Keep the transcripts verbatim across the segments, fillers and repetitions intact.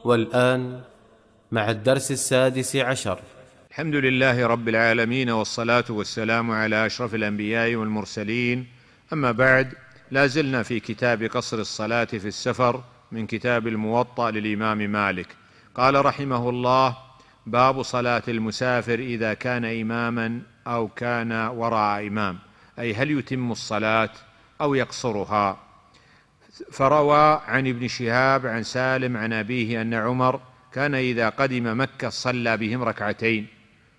والآن مع الدرس السادس عشر. الحمد لله رب العالمين، والصلاة والسلام على أشرف الأنبياء والمرسلين، أما بعد. لا زلنا في كتاب قصر الصلاة في السفر من كتاب الموطأ للإمام مالك. قال رحمه الله: باب صلاة المسافر إذا كان إماما أو كان وراء إمام، أي هل يتم الصلاة أو يقصرها. فروى عن ابن شهاب عن سالم عن أبيه أن عمر كان إذا قدم مكة صلى بهم ركعتين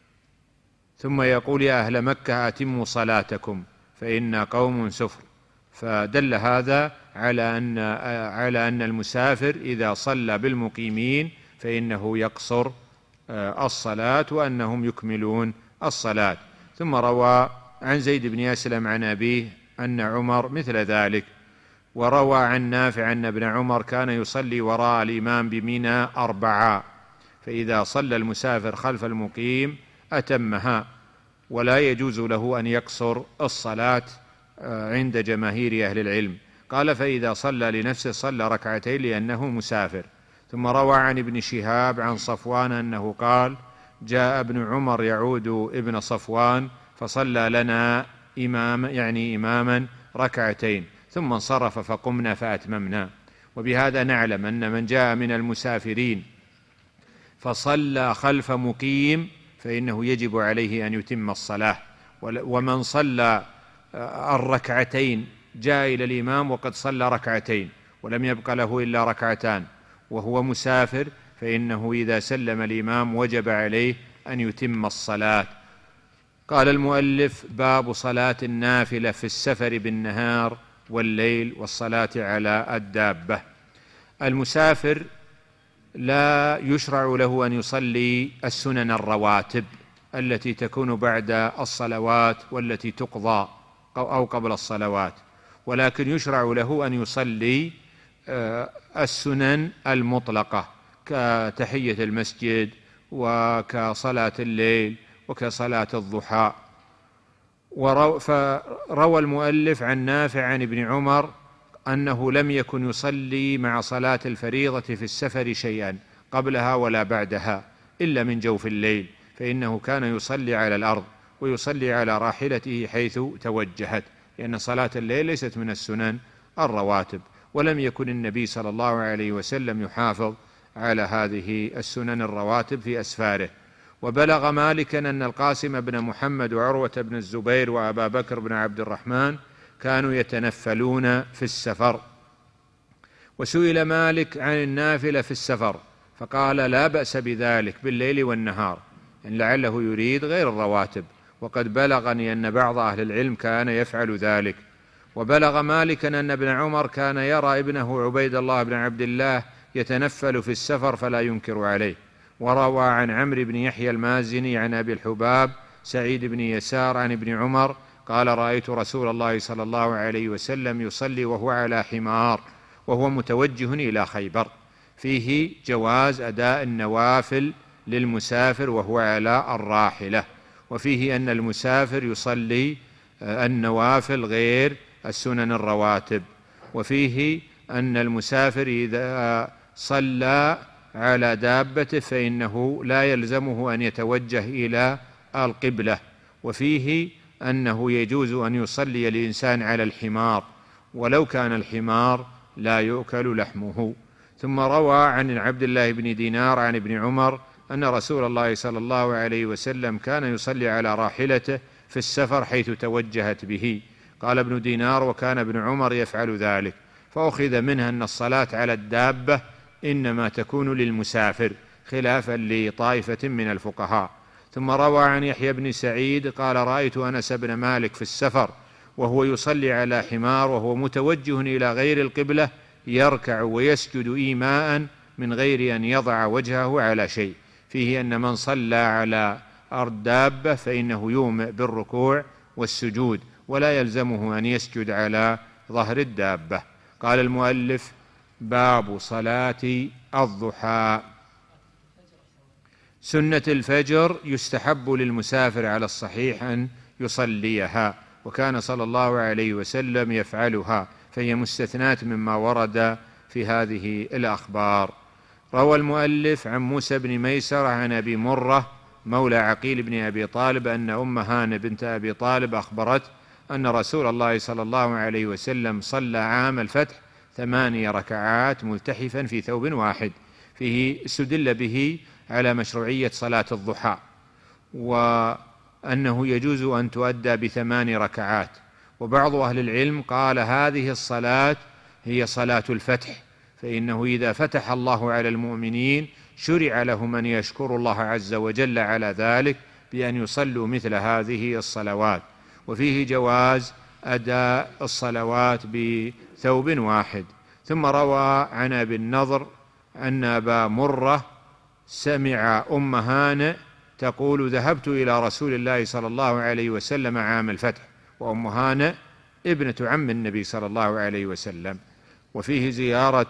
ثم يقول: يا أهل مكة أتموا صلاتكم فإنا قوم سفر. فدل هذا على أن على أن المسافر إذا صلى بالمقيمين فإنه يقصر الصلاة وأنهم يكملون الصلاة. ثم روى عن زيد بن أسلم عن أبيه أن عمر مثل ذلك. وروى عن نافع أن ابن عمر كان يصلي وراء الإمام بمنى أربعا، فإذا صلى المسافر خلف المقيم أتمها، ولا يجوز له أن يقصر الصلاة عند جماهير أهل العلم. قال: فإذا صلى لنفسه صلى ركعتين لأنه مسافر. ثم روى عن ابن شهاب عن صفوان أنه قال: جاء ابن عمر يعود ابن صفوان فصلى لنا إمام يعني إماما ركعتين ثم انصرف فقمنا فأتممنا. وبهذا نعلم أن من جاء من المسافرين فصلى خلف مقيم فإنه يجب عليه أن يتم الصلاة. ومن صلى الركعتين جاء إلى الإمام وقد صلى ركعتين ولم يبق له إلا ركعتان وهو مسافر، فإنه إذا سلم الإمام وجب عليه أن يتم الصلاة. قال المؤلف: باب صلاة النافلة في السفر بالنهار والليل والصلاة على الدابة. المسافر لا يشرع له أن يصلي السنن الرواتب التي تكون بعد الصلوات والتي تقضى أو قبل الصلوات، ولكن يشرع له أن يصلي السنن المطلقة كتحية المسجد وكصلاة الليل وكصلاة الضحى. فروى المؤلف عن نافع عن ابن عمر أنه لم يكن يصلي مع صلاة الفريضة في السفر شيئا قبلها ولا بعدها إلا من جوف الليل، فإنه كان يصلي على الأرض ويصلي على راحلته حيث توجهت، لأن صلاة الليل ليست من السنن الرواتب، ولم يكن النبي صلى الله عليه وسلم يحافظ على هذه السنن الرواتب في أسفاره. وبلغ مالكا أن القاسم بن محمد وعروة بن الزبير وأبا بكر بن عبد الرحمن كانوا يتنفلون في السفر. وسئل مالك عن النافلة في السفر فقال: لا بأس بذلك بالليل والنهار، إن لعله يريد غير الرواتب، وقد بلغني أن بعض أهل العلم كان يفعل ذلك. وبلغ مالكا أن ابن عمر كان يرى ابنه عبيد الله بن عبد الله يتنفل في السفر فلا ينكر عليه. وروى عن عمرو بن يحيى المازني عن أبي الحباب سعيد بن يسار عن ابن عمر قال: رأيت رسول الله صلى الله عليه وسلم يصلي وهو على حمار وهو متوجه إلى خيبر. فيه جواز أداء النوافل للمسافر وهو على الراحلة، وفيه أن المسافر يصلي النوافل غير السنن الرواتب، وفيه أن المسافر إذا صلى على دابته فإنه لا يلزمه أن يتوجه إلى القبلة، وفيه أنه يجوز أن يصلي الإنسان على الحمار ولو كان الحمار لا يؤكل لحمه. ثم روى عن عبد الله بن دينار عن ابن عمر أن رسول الله صلى الله عليه وسلم كان يصلي على راحلته في السفر حيث توجهت به. قال ابن دينار: وكان ابن عمر يفعل ذلك، فأخذ منها أن الصلاة على الدابة إنما تكون للمسافر، خلافا لطائفة من الفقهاء. ثم روى عن يحيى بن سعيد قال: رأيت أنس بن مالك في السفر وهو يصلي على حمار وهو متوجه إلى غير القبلة يركع ويسجد إيماء من غير أن يضع وجهه على شيء. فيه أن من صلى على الدابة فإنه يومئ بالركوع والسجود ولا يلزمه أن يسجد على ظهر الدابة. قال المؤلف: باب صلاة الضحى. سنة الفجر يستحب للمسافر على الصحيح أن يصليها، وكان صلى الله عليه وسلم يفعلها، فهي مستثناة مما ورد في هذه الأخبار. روى المؤلف عن موسى بن ميسرة عن أبي مرة مولى عقيل بن أبي طالب أن أم هانة بنت أبي طالب أخبرت أن رسول الله صلى الله عليه وسلم صلى عام الفتح ثماني ركعات ملتحفا في ثوب واحد. فيه استدل به على مشروعية صلاة الضحى، وأنه يجوز أن تؤدى بثمان ركعات. وبعض أهل العلم قال هذه الصلاة هي صلاة الفتح، فإنه إذا فتح الله على المؤمنين شرع لهم أن يشكروا الله عز وجل على ذلك بأن يصلوا مثل هذه الصلوات. وفيه جواز أداء الصلوات بثوب واحد. ثم روى عن أبي النضر أن أبا مرة سمع أم هانئ تقول ذهبت إلى رسول الله صلى الله عليه وسلم عام الفتح، وأم هانئ ابنة عم النبي صلى الله عليه وسلم. وفيه زيارة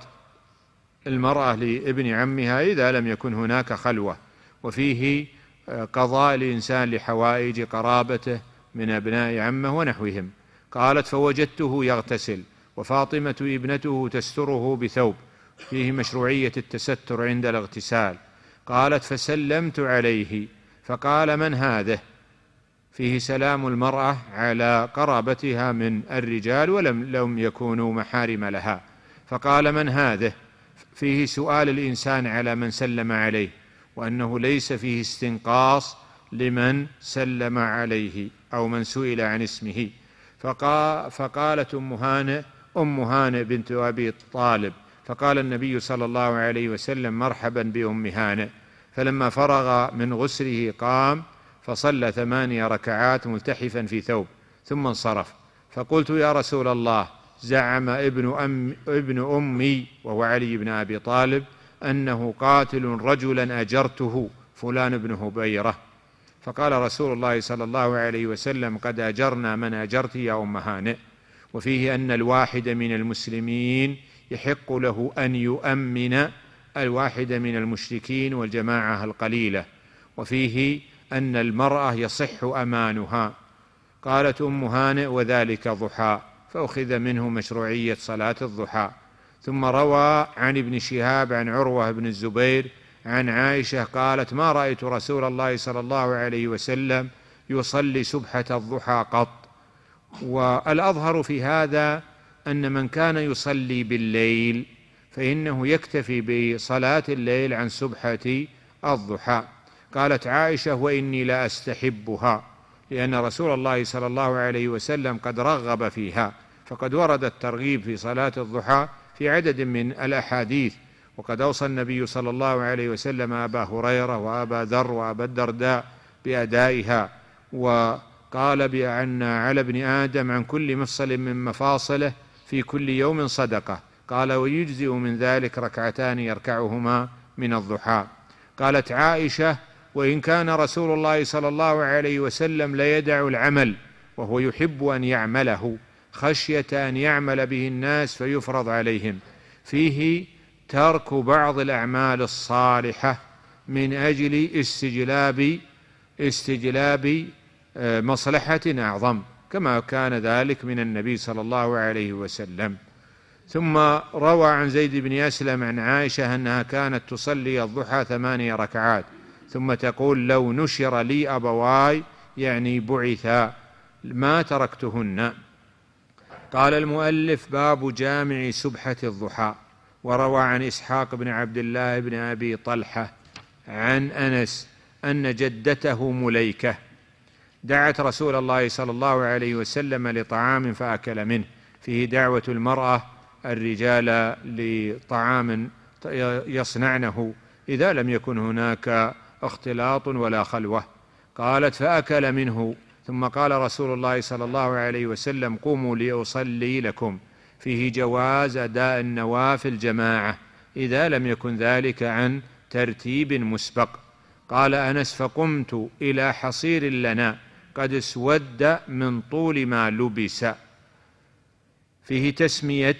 المرأة لابن عمها إذا لم يكن هناك خلوة. وفيه قضاء الإنسان لحوائج قرابته من أبناء عمه ونحوهم. قالت فوجدته يغتسل وفاطمة ابنته تستره بثوب، فيه مشروعية التستر عند الاغتسال. قالت فسلمت عليه فقال من هذا؟ فيه سلام المرأة على قرابتها من الرجال ولم لم يكونوا محارم لها. فقال من هذا؟ فيه سؤال الإنسان على من سلم عليه، وأنه ليس فيه استنقاص لمن سلم عليه أو من سئل عن اسمه. فقال فقالت أم هانئ أم هانئ بنت أبي طالب فقال النبي صلى الله عليه وسلم مرحبا بأم هانئ. فلما فرغ من غسله قام فصلى ثماني ركعات ملتحفا في ثوب ثم انصرف. فقلت يا رسول الله زعم ابن, أم ابن أمي وهو علي بن أبي طالب أنه قاتل رجلا أجرته فلان بن هبيرة. فقال رسول الله صلى الله عليه وسلم قد أجرنا من أجرت يا أم هانئ. وفيه أن الواحد من المسلمين يحق له أن يؤمن الواحد من المشركين والجماعة القليلة. وفيه أن المرأة يصح أمانها. قالت أم هانئ وذلك ضحى، فأخذ منه مشروعية صلاة الضحى. ثم روى عن ابن شهاب عن عروة بن الزبير عن عائشة قالت ما رأيت رسول الله صلى الله عليه وسلم يصلي سبحة الضحى قط. والأظهر في هذا أن من كان يصلي بالليل فإنه يكتفي بصلاة الليل عن سبحة الضحى. قالت عائشة وإني لا أستحبها، لأن رسول الله صلى الله عليه وسلم قد رغب فيها، فقد ورد الترغيب في صلاة الضحى في عدد من الأحاديث. وقد أوصى النبي صلى الله عليه وسلم أبا هريرة وأبا ذر وأبا الدرداء بأدائها، وقال بأن على ابن آدم عن كل مفصل من مفاصله في كل يوم صدقة. قال ويجزئ من ذلك ركعتان يركعهما من الضحى. قالت عائشة وإن كان رسول الله صلى الله عليه وسلم ليدع العمل وهو يحب أن يعمله خشية أن يعمل به الناس فيفرض عليهم. فيه ترك بعض الأعمال الصالحة من أجل استجلاب استجلاب مصلحة أعظم، كما كان ذلك من النبي صلى الله عليه وسلم. ثم روى عن زيد بن أسلم عن عائشة أنها كانت تصلي الضحى ثماني ركعات ثم تقول لو نشر لي أبواي يعني بعثا ما تركتهن. قال المؤلف باب جامع سبحة الضحى. وروى عن إسحاق بن عبد الله بن أبي طلحة عن أنس أن جدته مليكة دعت رسول الله صلى الله عليه وسلم لطعام فأكل منه. فيه دعوة المرأة الرجال لطعام يصنعنه إذا لم يكن هناك اختلاط ولا خلوة. قالت فأكل منه ثم قال رسول الله صلى الله عليه وسلم قوموا لأصلي لكم. فيه جواز أداء النوافل جماعة إذا لم يكن ذلك عن ترتيب مسبق. قال أنس فقمت إلى حصير لنا قد اسود من طول ما لبس. فيه تسمية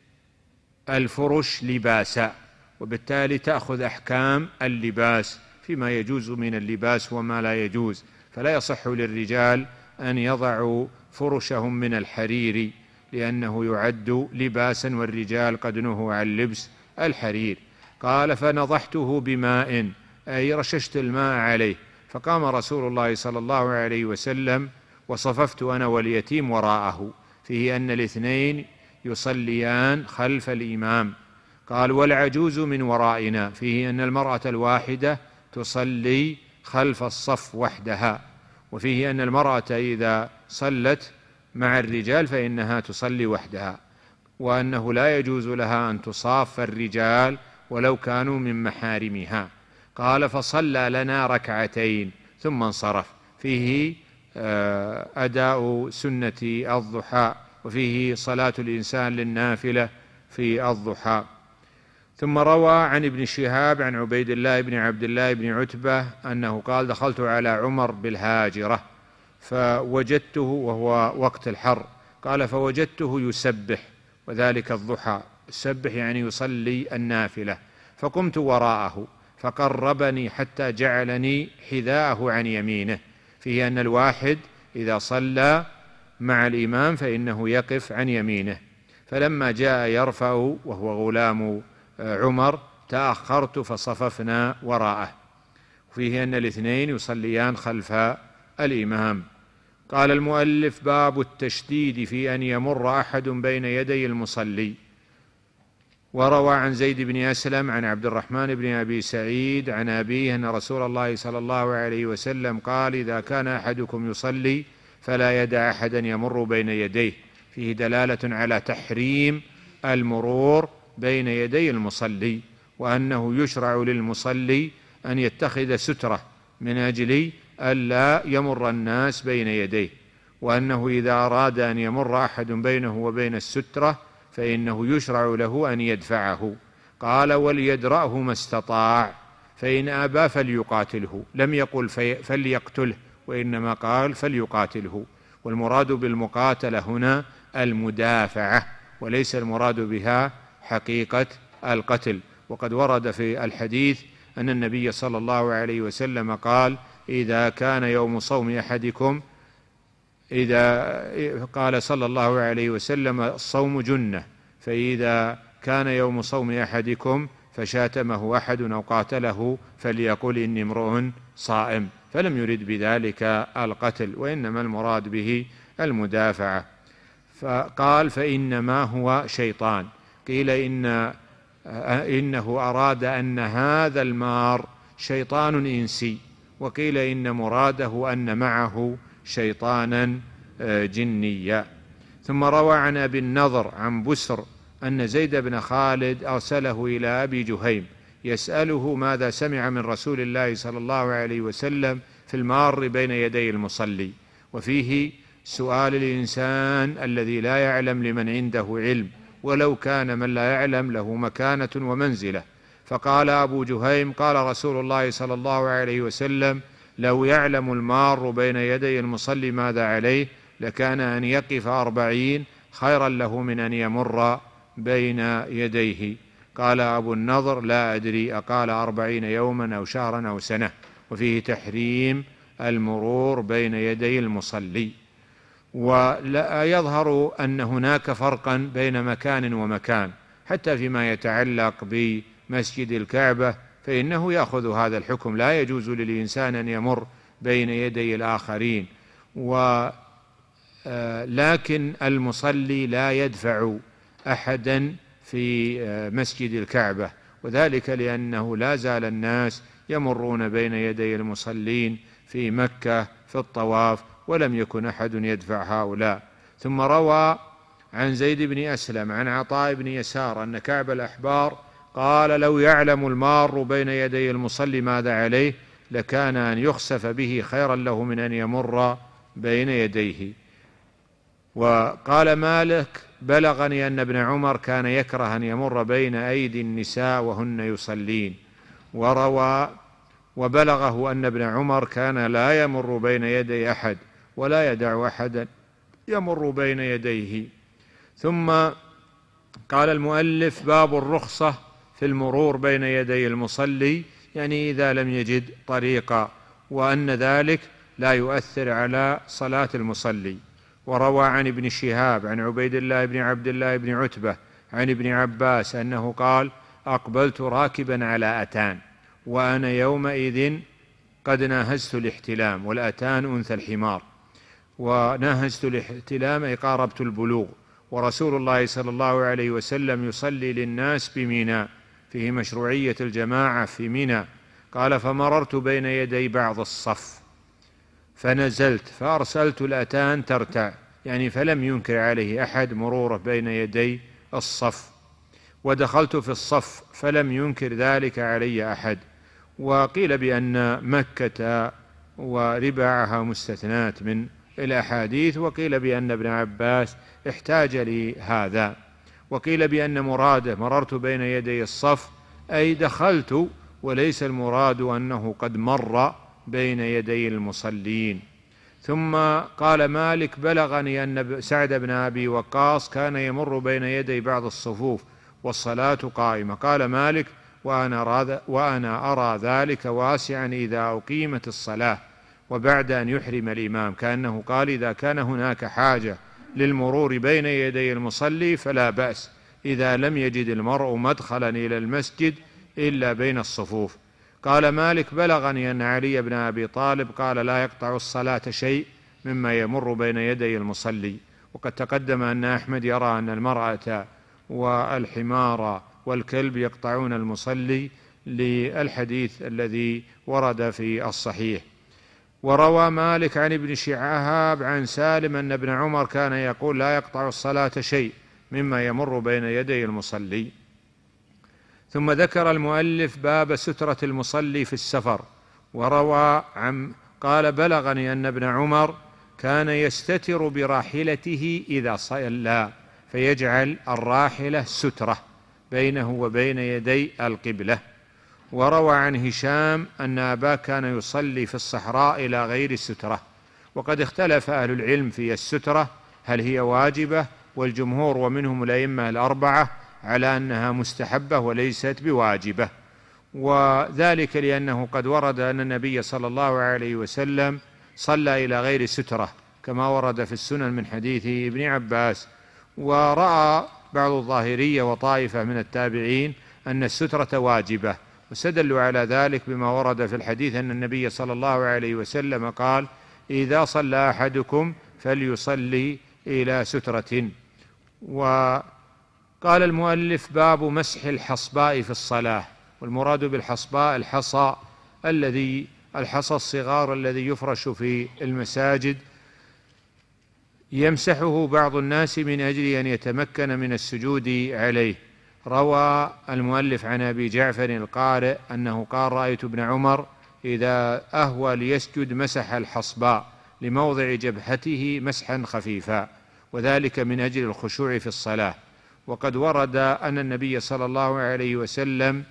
الفرش لباسا، وبالتالي تأخذ أحكام اللباس فيما يجوز من اللباس وما لا يجوز. فلا يصح للرجال أن يضعوا فرشهم من الحرير لأنه يعد لباسا، والرجال قد نهوا عن لبس الحرير. قال فنضحته بماء، أي رششت الماء عليه، فقام رسول الله صلى الله عليه وسلم وصففت أنا واليتيم وراءه، فيه أن الاثنين يصليان خلف الإمام. قال والعجوز من ورائنا، فيه أن المرأة الواحدة تصلي خلف الصف وحدها، وفيه أن المرأة إذا صلت مع الرجال فإنها تصلي وحدها، وأنه لا يجوز لها أن تصاف الرجال ولو كانوا من محارمها. قال فصلى لنا ركعتين ثم انصرف، فيه أداء سنة الضحى، وفيه صلاة الإنسان للنافلة في الضحى. ثم روى عن ابن شهاب عن عبيد الله بن عبد الله بن عتبة أنه قال دخلت على عمر بالهاجرة فوجدته، وهو وقت الحر، قال فوجدته يسبح، وذلك الضحى، يسبح يعني يصلي النافلة، فقمت وراءه فقربني حتى جعلني حذاءه عن يمينه، فيه أن الواحد إذا صلى مع الإمام فإنه يقف عن يمينه، فلما جاء يرفع وهو غلام عمر تأخرت فصففنا وراءه، فيه أن الاثنين يصليان خلف الإمام. قال المؤلف باب التشديد في أن يمر أحد بين يدي المصلي. وروى عن زيد بن أسلم عن عبد الرحمن بن أبي سعيد عن أبيه أن رسول الله صلى الله عليه وسلم قال إذا كان أحدكم يصلي فلا يدع أحدا يمر بين يديه، فيه دلالة على تحريم المرور بين يدي المصلي، وأنه يشرع للمصلي أن يتخذ سترة من أجل ألا يمر الناس بين يديه، وأنه إذا أراد أن يمر أحد بينه وبين السترة فإنه يشرع له أن يدفعه. قال وليدرأه ما استطاع، فإن أبى فليقاتله، لم يقل فليقتله، وإنما قال فليقاتله، والمراد بالمقاتلة هنا المدافعة، وليس المراد بها حقيقة القتل. وقد ورد في الحديث أن النبي صلى الله عليه وسلم قال إذا كان يوم صوم أحدكم، إذا قال صلى الله عليه وسلم الصوم جنة، فإذا كان يوم صوم أحدكم فشاتمه أحد أو قاتله فليقل إني امرؤ صائم، فلم يرد بذلك القتل، وإنما المراد به المدافعة. فقال فإنما هو شيطان، قيل إن إنه أراد أن هذا المار شيطان إنسي، وقيل إن مراده أن معه شيطانا جنيا. ثم روى عن أبي النضر عن بسر أن زيد بن خالد أرسله إلى أبي جهيم يسأله ماذا سمع من رسول الله صلى الله عليه وسلم في المار بين يدي المصلي، وفيه سؤال الإنسان الذي لا يعلم لمن عنده علم، ولو كان من لا يعلم له مكانة ومنزلة. فقال أبو جهيم قال رسول الله صلى الله عليه وسلم لو يعلم المار بين يدي المصلي ماذا عليه لكان أن يقف أربعين خيرا له من أن يمر بين يديه. قال أبو النضر لا أدري أقال أربعين يوما أو شهرا أو سنة، وفيه تحريم المرور بين يدي المصلي. ولا يظهر أن هناك فرقا بين مكان ومكان، حتى فيما يتعلق بمسجد الكعبة فإنه يأخذ هذا الحكم، لا يجوز للإنسان أن يمر بين يدي الآخرين، ولكن المصلي لا يدفع أحدا في مسجد الكعبة، وذلك لأنه لا زال الناس يمرون بين يدي المصلين في مكة في الطواف، ولم يكن أحد يدفع هؤلاء. ثم روى عن زيد بن أسلم عن عطاء بن يسار أن كعب الأحبار قال لو يعلم المار بين يدي المصلي ماذا عليه لكان أن يخسف به خيرا له من أن يمر بين يديه. وقال مالك بلغني أن ابن عمر كان يكره أن يمر بين أيدي النساء وهن يصلين. وروى وبلغه أن ابن عمر كان لا يمر بين يدي أحد ولا يدع أحدا يمر بين يديه. ثم قال المؤلف باب الرخصة في المرور بين يدي المصلي، يعني إذا لم يجد طريقا، وأن ذلك لا يؤثر على صلاة المصلي. وروى عن ابن شهاب عن عبيد الله بن عبد الله بن عتبة عن ابن عباس أنه قال أقبلت راكبا على أتان، وأنا يومئذ قد ناهزت الاحتلام، والأتان أنثى الحمار، وناهزت الاحتلام أي قاربت البلوغ، ورسول الله صلى الله عليه وسلم يصلي للناس بمنى، فيه مشروعية الجماعة في منى. قال: فمررت بين يدي بعض الصف فنزلت فأرسلت الأتان ترتع، يعني فلم ينكر عليه أحد مروره بين يدي الصف، ودخلت في الصف فلم ينكر ذلك علي أحد. وقيل بأن مكة ورباعها مستثنات من الأحاديث، وقيل بأن ابن عباس احتاج لهذا، وقيل بأن مراده مررت بين يدي الصف أي دخلت، وليس المراد أنه قد مر بين يدي المصلين. ثم قال مالك: بلغني أن سعد بن أبي وقاص كان يمر بين يدي بعض الصفوف والصلاة قائمة. قال مالك: وأنا أرى, وأنا أرى ذلك واسعا إذا أقيمت الصلاة وبعد أن يحرم الإمام، كأنه قال: إذا كان هناك حاجة للمرور بين يدي المصلي فلا بأس، إذا لم يجد المرء مدخلا إلى المسجد إلا بين الصفوف. قال مالك: بلغني أن علي بن أبي طالب قال: لا يقطع الصلاة شيء مما يمر بين يدي المصلي. وقد تقدم أن أحمد يرى أن المرأة والحمار والكلب يقطعون المصلي للحديث الذي ورد في الصحيح. وروى مالك عن ابن شهاب عن سالم أن ابن عمر كان يقول: لا يقطع الصلاة شيء مما يمر بين يدي المصلي. ثم ذكر المؤلف باب سترة المصلي في السفر، وروى عن قال: بلغني أن ابن عمر كان يستتر براحلته إذا صلى، فيجعل الراحلة سترة بينه وبين يدي القبلة. وروى عن هشام أن أباه كان يصلي في الصحراء إلى غير السترة. وقد اختلف أهل العلم في السترة هل هي واجبة، والجمهور ومنهم الأئمة الأربعة على أنها مستحبة وليست بواجبة، وذلك لأنه قد ورد أن النبي صلى الله عليه وسلم صلى إلى غير سترة كما ورد في السنن من حديث ابن عباس. ورأى بعض الظاهرية وطائفة من التابعين أن السترة واجبة، واستدلوا على ذلك بما ورد في الحديث أن النبي صلى الله عليه وسلم قال: إذا صلى أحدكم فليصلي إلى سترة. وقال المؤلف: باب مسح الحصباء في الصلاة. والمراد بالحصباء الحصى الذي الحصى الصغار الذي يفرش في المساجد يمسحه بعض الناس من أجل أن يتمكن من السجود عليه. روى المؤلف عن أبي جعفر القارئ أنه قال: رأيت ابن عمر إذا أهوى ليسجد مسح الحصباء لموضع جبهته مسحا خفيفا، وذلك من أجل الخشوع في الصلاة. وقد ورد أن النبي صلى الله عليه وسلم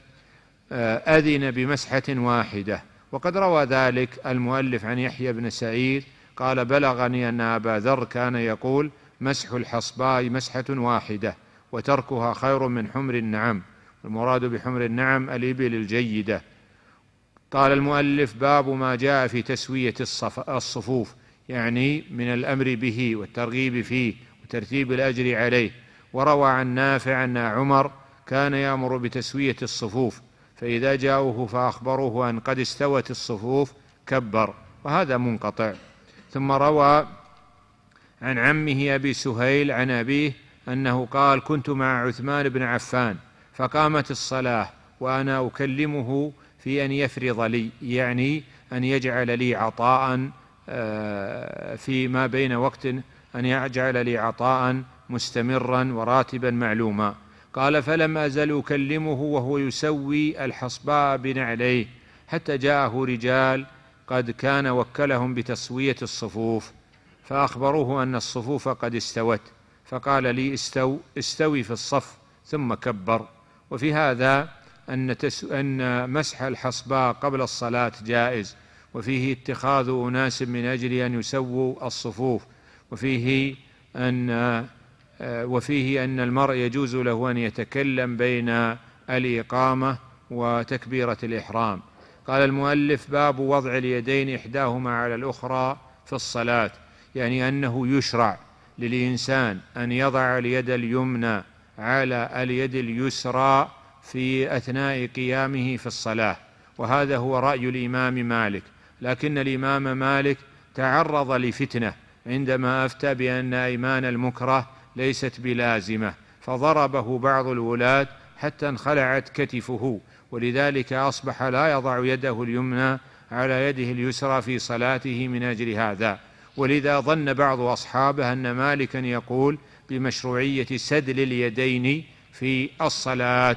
أذن بمسحة واحدة. وقد روى ذلك المؤلف عن يحيى بن سعيد قال: بلغني أن أبا ذر كان يقول: مسح الحصباء مسحة واحدة وتركها خير من حمر النعم. المراد بحمر النعم الإبل الجيدة. قال المؤلف: باب ما جاء في تسوية الصفوف، يعني من الأمر به والترغيب فيه وترتيب الأجر عليه. وروى عن نافع أن عمر كان يأمر بتسوية الصفوف، فإذا جاءوه فأخبروه أن قد استوت الصفوف كبر، وهذا منقطع. ثم روى عن عمه أبي سهيل عن أبيه أنه قال: كنت مع عثمان بن عفان فقامت الصلاة وأنا أكلمه في أن يفرض لي، يعني أن يجعل لي عطاء في ما بين وقت، أن يجعل لي عطاء مستمرا وراتبا معلوما. قال: فلم أزل أكلمه وهو يسوي الحصباء بنعليه حتى جاءه رجال قد كان وكلهم بتسوية الصفوف، فأخبروه أن الصفوف قد استوت، فقال لي: استو استوي في الصف، ثم كبر. وفي هذا أن, أن مسح الحصباء قبل الصلاة جائز، وفيه اتخاذ أناس من أجل أن يسووا الصفوف، وفيه أن وفيه أن المرء يجوز له أن يتكلم بين الإقامة وتكبيرة الإحرام. قال المؤلف: باب وضع اليدين إحداهما على الأخرى في الصلاة، يعني أنه يشرع للإنسان أن يضع اليد اليمنى على اليد اليسرى في أثناء قيامه في الصلاة، وهذا هو رأي الإمام مالك. لكن الإمام مالك تعرض لفتنة عندما أفتى بأن أيمان المكره ليست بلازمة، فضربه بعض الولاة حتى انخلعت كتفه، ولذلك أصبح لا يضع يده اليمنى على يده اليسرى في صلاته من أجل هذا. ولذا ظن بعض أصحابه أن مالكا يقول بمشروعية سدل اليدين في الصلاة،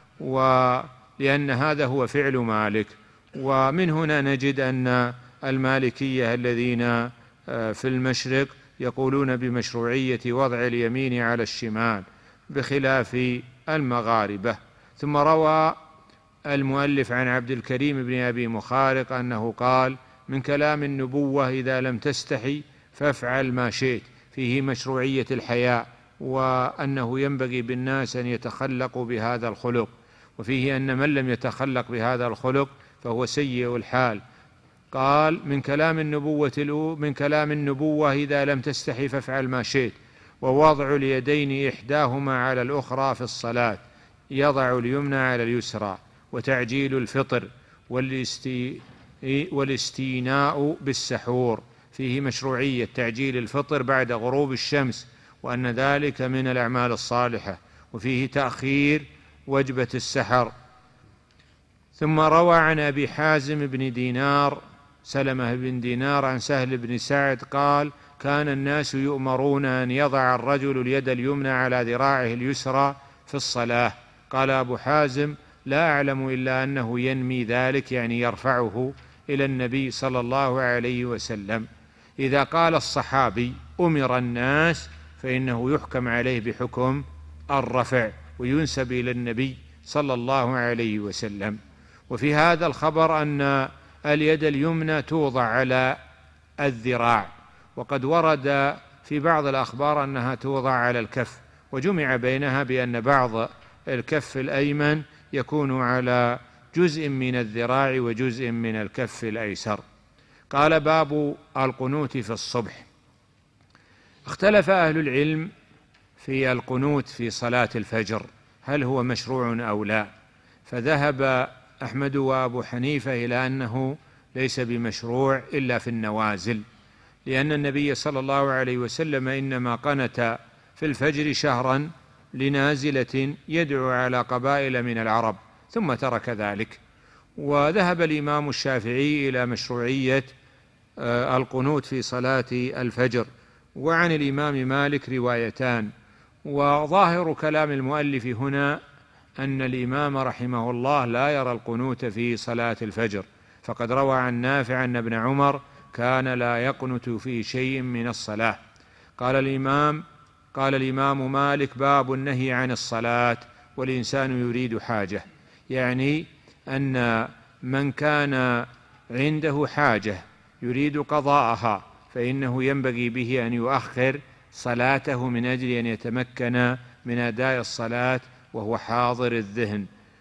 ولأن هذا هو فعل مالك. ومن هنا نجد أن المالكية الذين في المشرق يقولون بمشروعية وضع اليمين على الشمال بخلاف المغاربة. ثم روى المؤلف عن عبد الكريم بن أبي مخارق أنه قال: من كلام النبوة إذا لم تستحي فافعل ما شئت، فيه مشروعية الحياء، وأنه ينبغي بالناس أن يتخلقوا بهذا الخلق، وفيه أن من لم يتخلق بهذا الخلق فهو سيء الحال. قال: من كلام النبوة من كلام النبوة إذا لم تستحي فافعل ما شئت، ووضع اليدين إحداهما على الأخرى في الصلاة، يضع اليمنى على اليسرى، وتعجيل الفطر، والاستي والاستيناء بالسحور، فيه مشروعية تعجيل الفطر بعد غروب الشمس، وأن ذلك من الأعمال الصالحة، وفيه تأخير وجبة السحر. ثم روى عن أبي حازم بن دينار سلمة بن دينار عن سهل بن سعد قال: كان الناس يؤمرون أن يضع الرجل اليد اليمنى على ذراعه اليسرى في الصلاة. قال أبو حازم: لا أعلم إلا أنه ينمي ذلك، يعني يرفعه إلى النبي صلى الله عليه وسلم. إذا قال الصحابي أمر الناس فإنه يحكم عليه بحكم الرفع وينسب إلى النبي صلى الله عليه وسلم. وفي هذا الخبر أن اليد اليمنى توضع على الذراع، وقد ورد في بعض الأخبار أنها توضع على الكف، وجمع بينها بأن بعض الكف الأيمن يكون على جزء من الذراع وجزء من الكف الأيسر. قال: باب القنوت في الصبح. اختلف أهل العلم في القنوت في صلاة الفجر، هل هو مشروع أو لا؟ فذهب أحمد وأبو حنيفة إلى أنه ليس بمشروع إلا في النوازل، لأن النبي صلى الله عليه وسلم إنما قنت في الفجر شهرا لنازلة يدعو على قبائل من العرب ثم ترك ذلك. وذهب الإمام الشافعي إلى مشروعية القنوت في صلاة الفجر. وعن الإمام مالك روايتان. وظاهر كلام المؤلف هنا أن الإمام رحمه الله لا يرى القنوت في صلاة الفجر، فقد روى عن نافع أن ابن عمر كان لا يقنت في شيء من الصلاة. قال الإمام قال الإمام مالك: باب النهي عن الصلاة والإنسان يريد حاجة، يعني أن من كان عنده حاجة يريد قضاءها فإنه ينبغي به أن يؤخر صلاته من أجل أن يتمكن من أداء الصلاة وهو حاضر الذهن.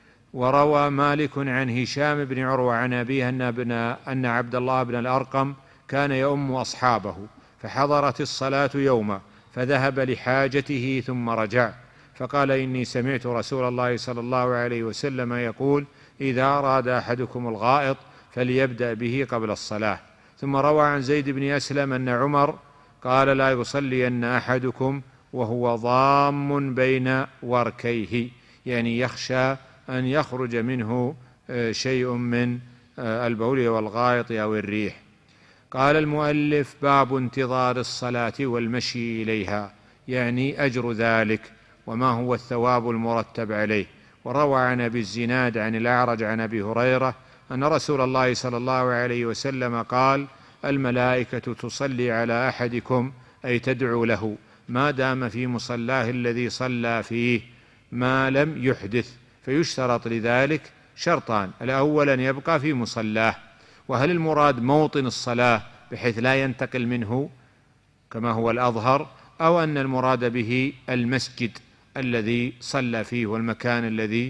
وروى مالك عن هشام بن عروة عن أبيه أن, ابن أن عبد الله بن الأرقم كان يؤم أصحابه، فحضرت الصلاة يوما فذهب لحاجته ثم رجع، فقال: إني سمعت رسول الله صلى الله عليه وسلم يقول: إذا أراد أحدكم الغائط فليبدأ به قبل الصلاة. ثم روى عن زيد بن أسلم أن عمر قال: لا يصلين أحدكم وهو ضام بين وركيه، يعني يخشى أن يخرج منه شيء من البول والغائط أو الريح. قال المؤلف: باب انتظار الصلاة والمشي إليها، يعني أجر ذلك وما هو الثواب المرتب عليه. وروى عن أبي الزناد عن الأعرج عن أبي هريرة أن رسول الله صلى الله عليه وسلم قال: الملائكة تصلي على أحدكم، أي تدعو له، ما دام في مصلاه الذي صلى فيه ما لم يحدث. فيشترط لذلك شرطان: الأول أن يبقى في مصلاه، وهل المراد موطن الصلاة بحيث لا ينتقل منه كما هو الأظهر، أو أن المراد به المسجد الذي صلى فيه والمكان الذي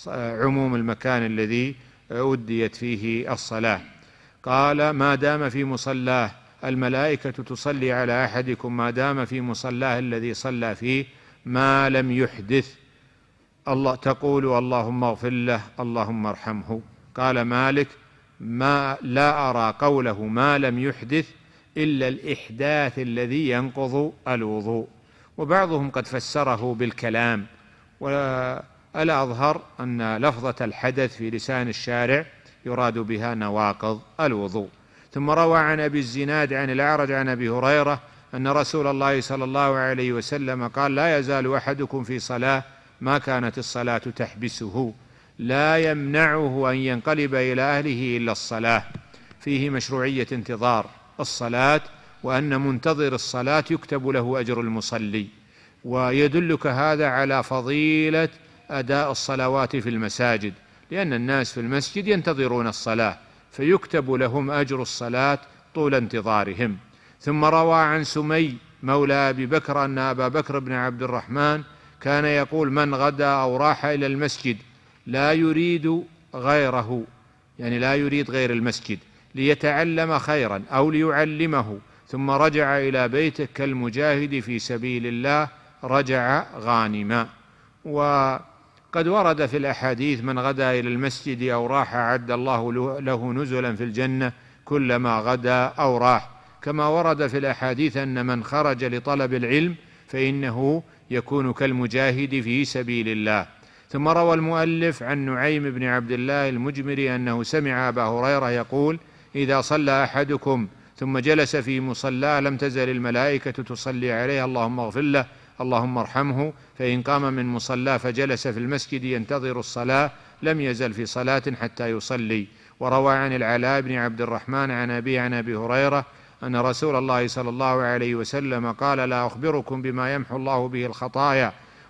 عموم المكان الذي أديت فيه الصلاة؟ قال: ما دام في مصلاه، الملائكة تصلي على أحدكم ما دام في مصلاه الذي صلى فيه ما لم يحدث. الله تقول اللهم اغفر له اللهم ارحمه. قال مالك: ما لا أرى قوله ما لم يحدث إلا الإحداث الذي ينقض الوضوء، وبعضهم قد فسره بالكلام، والأظهر أن لفظة الحدث في لسان الشارع يراد بها نواقض الوضوء. ثم روى عن أبي الزناد عن الأعرج عن أبي هريرة أن رسول الله صلى الله عليه وسلم قال: لا يزال أحدكم في صلاة ما كانت الصلاة تحبسه لا يمنعه أن ينقلب إلى أهله إلا الصلاة. فيه مشروعية انتظار الصلاة، وأن منتظر الصلاة يكتب له أجر المصلي. ويدلك هذا على فضيلة أداء الصلوات في المساجد، لأن الناس في المسجد ينتظرون الصلاة فيكتب لهم أجر الصلاة طول انتظارهم. ثم روى عن سمي مولى أبي بكر أن أبا بكر بن عبد الرحمن كان يقول: من غدا أو راح إلى المسجد لا يريد غيره، يعني لا يريد غير المسجد، ليتعلم خيرا أو ليعلمه، ثم رجع إلى بيته كالمجاهد في سبيل الله رجع غانما. وقد ورد في الأحاديث: من غدا إلى المسجد أو راح أعد الله له نزلا في الجنة كلما غدا أو راح، كما ورد في الأحاديث أن من خرج لطلب العلم فإنه يكون كالمجاهد في سبيل الله. ثم روى المؤلف عن نعيم بن عبد الله المجمري أنه سمع أبا هريرة يقول: إذا صلى أحدكم ثم جلس في مصلاه لم تزل الملائكة تصلي عليه اللهم اغفر له اللهم ارحمه، فإن قام من مصلاه فجلس في المسجد ينتظر الصلاة لم يزل في صلاة حتى يصلي. وروى عن العلاء بن عبد الرحمن عن أبي عن أبي هريرة أن رسول الله صلى الله عليه وسلم قال: لا أخبركم بما يمحو الله به الخطايا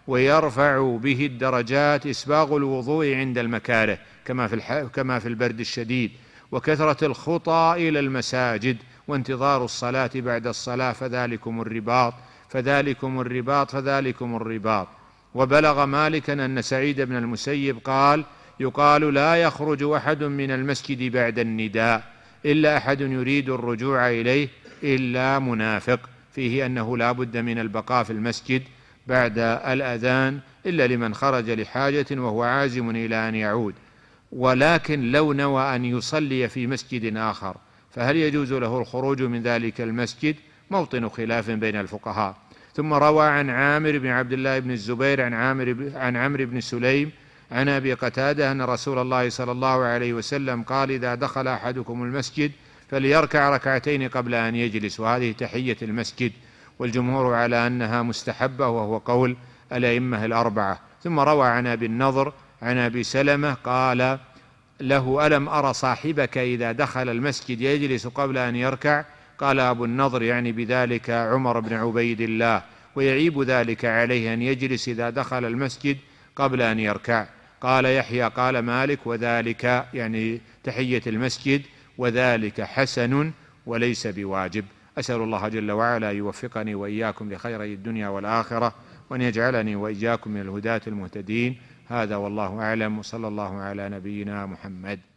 ويرفع به الدرجات إسباغ الوضوء عند المكاره كما في, الح... كما في البرد الشديد، وكثرة الخطى إلى المساجد، وانتظار الصلاة بعد الصلاة، فذلكم الرباط فذلكم الرباط فذلكم الرباط. وبلغ مالكا أن سعيد بن المسيب قال: يقال لا يخرج أحد من المسجد بعد النداء إلا أحد يريد الرجوع إليه إلا منافق. فيه أنه لا بد من البقاء في المسجد بعد الأذان إلا لمن خرج لحاجة وهو عازم إلى أن يعود. ولكن لو نوى أن يصلي في مسجد آخر فهل يجوز له الخروج من ذلك المسجد؟ موطن خلاف بين الفقهاء. ثم روى عن عامر بن عبد الله بن الزبير عن عامر عن عمرو بن سليم عن أبي قتادة أن رسول الله صلى الله عليه وسلم قال: إذا دخل أحدكم المسجد فليركع ركعتين قبل أن يجلس، وهذه تحية المسجد، والجمهور على أنها مستحبة وهو قول الأئمة الأربعة. ثم روى عن أبي النضر عن أبي سلمة قال له: ألم أرى صاحبك إذا دخل المسجد يجلس قبل أن يركع؟ قال أبو النضر يعني بذلك عمر بن عبيد الله، ويعيب ذلك عليه أن يجلس إذا دخل المسجد قبل أن يركع. قال يحيى قال مالك: وذلك يعني تحية المسجد، وذلك حسن وليس بواجب. أسأل الله جل وعلا يوفقني وإياكم لخيري الدنيا والآخرة، وأن يجعلني وإياكم من الهداة المهتدين. هذا والله أعلم، وصلى الله على نبينا محمد.